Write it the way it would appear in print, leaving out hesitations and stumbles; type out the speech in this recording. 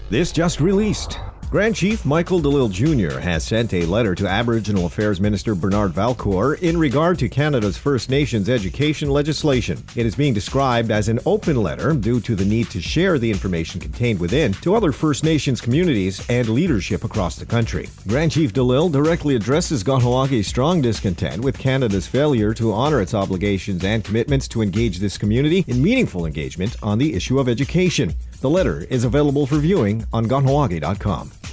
This just released. Grand Chief Michael DeLille Jr. has sent a letter to Aboriginal Affairs Minister Bernard Valcourt in regard to Canada's First Nations education legislation. It is being described as an open letter due to the need to share the information contained within to other First Nations communities and leadership across the country. Grand Chief DeLille directly addresses Kahnawake strong discontent with Canada's failure to honor its obligations and commitments to engage this community in meaningful engagement on the issue of education. The letter is available for viewing on Kahnawake.com.